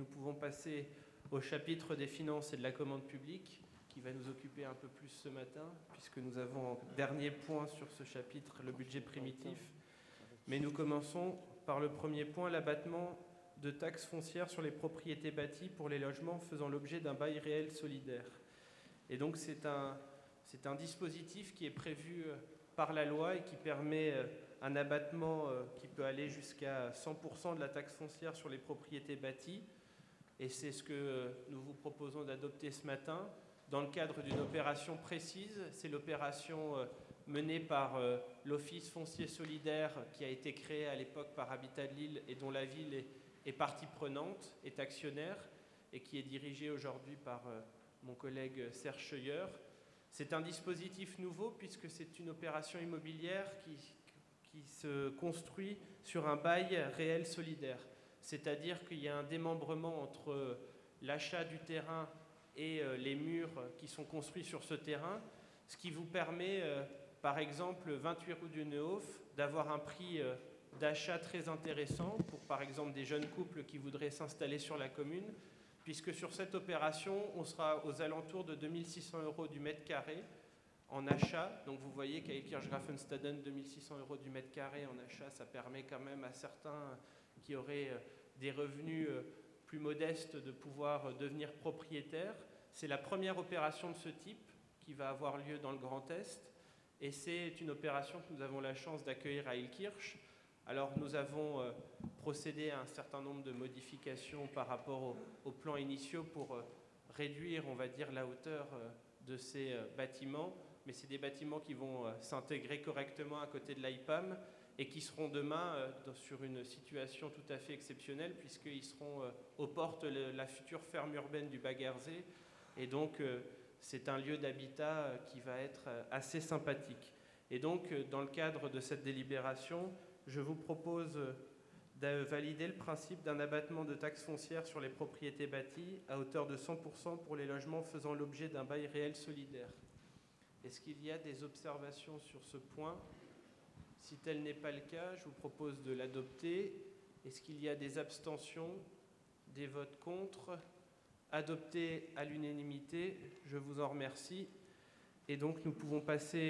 nous pouvons passer au chapitre des finances et de la commande publique, qui va nous occuper un peu plus ce matin, puisque nous avons en dernier point sur ce chapitre le budget primitif. Mais nous commençons par le premier point, l'abattement de taxes foncières sur les propriétés bâties pour les logements faisant l'objet d'un bail réel solidaire. Et donc c'est un dispositif qui est prévu par la loi et qui permet un abattement qui peut aller jusqu'à 100% de la taxe foncière sur les propriétés bâties. Et c'est ce que nous vous proposons d'adopter ce matin dans le cadre d'une opération précise. C'est l'opération menée par l'Office foncier solidaire qui a été créé à l'époque par Habitat de Lille et dont la ville est partie prenante, est actionnaire et qui est dirigée aujourd'hui par mon collègue Serge Scheuer. C'est un dispositif nouveau puisque c'est une opération immobilière qui se construit sur un bail réel solidaire. C'est-à-dire qu'il y a un démembrement entre l'achat du terrain et les murs qui sont construits sur ce terrain, ce qui vous permet, par exemple, 28 rue du Neuhof, d'avoir un prix d'achat très intéressant pour, par exemple, des jeunes couples qui voudraient s'installer sur la commune, puisque sur cette opération, on sera aux alentours de 2600 € du mètre carré en achat. Donc vous voyez qu'à Kirchgrafenstaden, 2600 € du mètre carré en achat, ça permet quand même à certains qui auraient des revenus plus modestes de pouvoir devenir propriétaires. C'est la première opération de ce type qui va avoir lieu dans le Grand Est, et c'est une opération que nous avons la chance d'accueillir à Illkirch. Alors nous avons procédé à un certain nombre de modifications par rapport aux plans initiaux pour réduire, on va dire, la hauteur de ces bâtiments, mais c'est des bâtiments qui vont s'intégrer correctement à côté de l'AIPAM et qui seront demain sur une situation tout à fait exceptionnelle puisqu'ils seront aux portes de la future ferme urbaine du Baghersee, et donc c'est un lieu d'habitat qui va être assez sympathique. Et donc dans le cadre de cette délibération, je vous propose de valider le principe d'un abattement de taxes foncières sur les propriétés bâties à hauteur de 100% pour les logements faisant l'objet d'un bail réel solidaire. Est-ce qu'il y a des observations sur ce point ? Si tel n'est pas le cas, je vous propose de l'adopter. Est-ce qu'il y a des abstentions, des votes contre ? Adopté à l'unanimité, je vous en remercie. Et donc nous pouvons passer